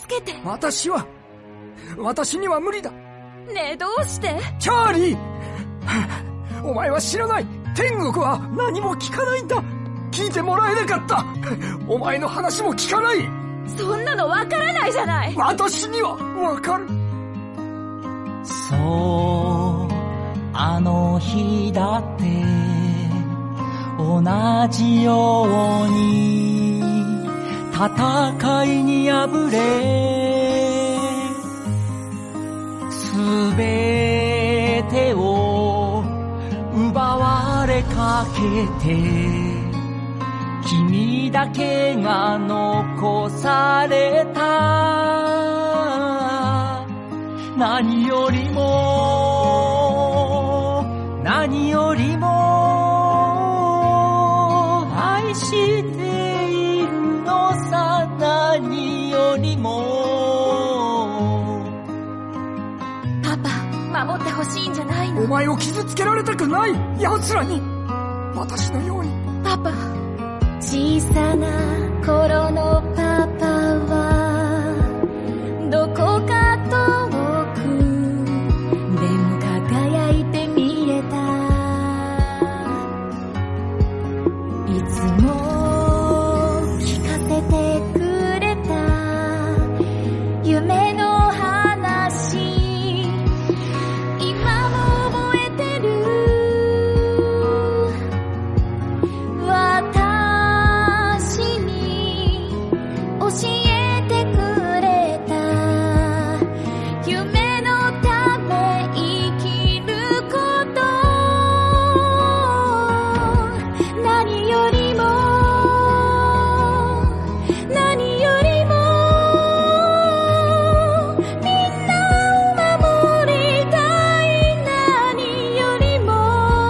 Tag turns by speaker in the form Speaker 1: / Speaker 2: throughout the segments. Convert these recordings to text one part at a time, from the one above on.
Speaker 1: 助けて。
Speaker 2: 私には無理だ。
Speaker 1: ねえ、どうして？
Speaker 2: チャーリーお前は知らない。天国は何も聞かないんだ。聞いてもらえなかった。お前の話も聞かない。
Speaker 1: そんなのわからないじゃない。
Speaker 2: 私にはわかる。
Speaker 3: そう、あの日だって同じように戦いに敗れ、すべてを奪われかけて、君だけが残された。何よりも愛しているのさ。何よりも。
Speaker 1: パパ、守ってほしいんじゃないの？
Speaker 2: お前を傷つけられたくない。奴らに。私のように。
Speaker 1: パパ、小さな頃のパパはどこか遠くでも輝いて見えた。いつも聞かせてくれた夢の話、今も覚えてる。私に教えてくれた。夢のため生きること。何よりもみんなを守りたい。何よりも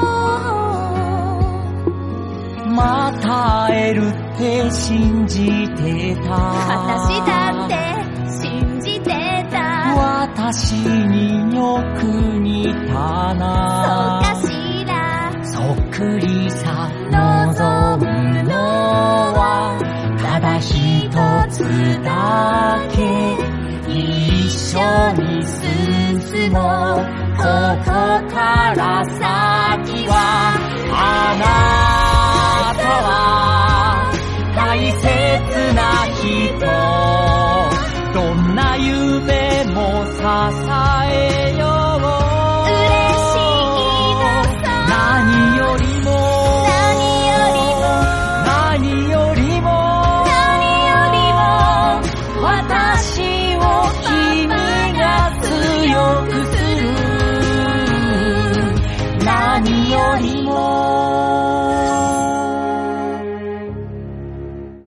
Speaker 3: また会えるって信じてた。
Speaker 1: 私だって信じてた。
Speaker 3: 私によく似たな。
Speaker 1: そうかしら。
Speaker 3: そっくりさ。望むのはただ一つだけ。一緒に進もう。ここから先はあなたは大切な人。どんな夢も支え